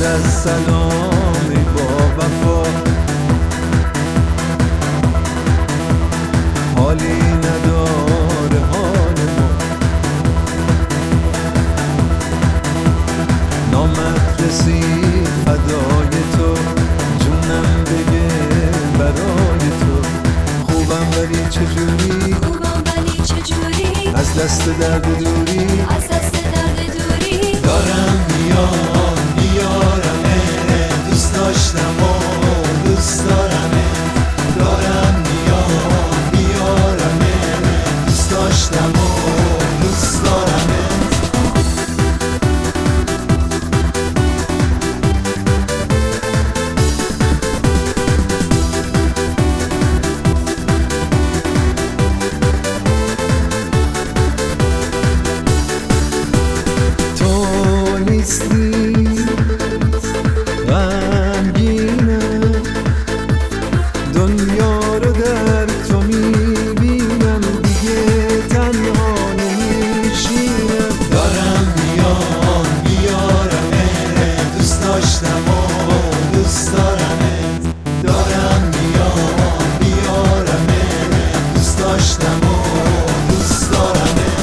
بعد از سلامی با وفا حالی نداره حال ما، نامت رسید فدای تو، جونم بگه برای تو. خوبم ولی چجوری از دست درد دوری دارم بیارمه، دوست داشتم و دوست دارمه. دارم بیارمه، دوست داشتم و دوست دارمه. غمگینم دنیا رو در تو میبینم، دیگه تنها نمیشینم. دارم بیارمه، دوست داشتم و دوست دارمه. دارم بیارمه، دوست داشتم و دوست دارمه.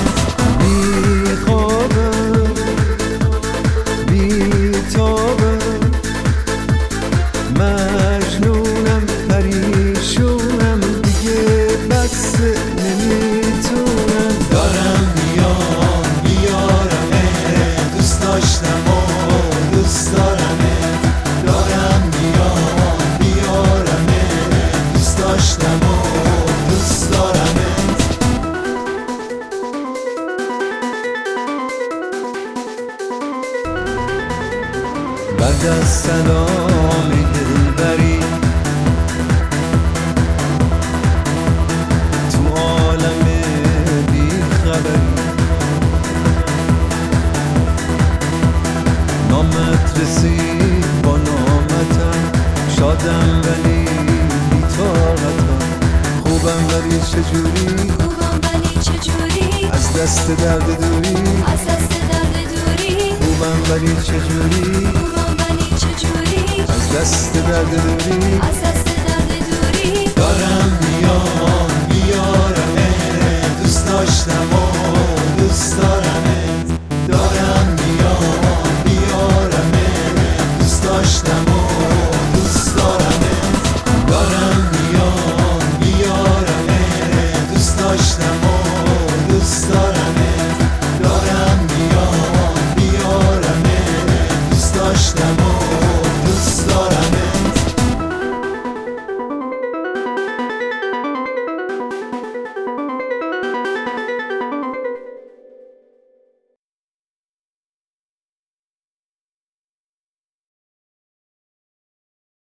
مجنونم پریشونم، دیگه بس نمیتونم. دارم بیارمه، دوست داشتم و دوست دارمه. دارم بیارمه، دوست داشتم و دوست دارمه. بعد از سلامی دلبری تو عالم بی خبری، نامت رسید با نامتم، شادم ولی بی طاقتم. خوبم ولی چجوری از دست درد دوری. خوبم ولی چجوری از دست درد دوری. دارم بیارمه، دوست داشتم و دوست دارمه.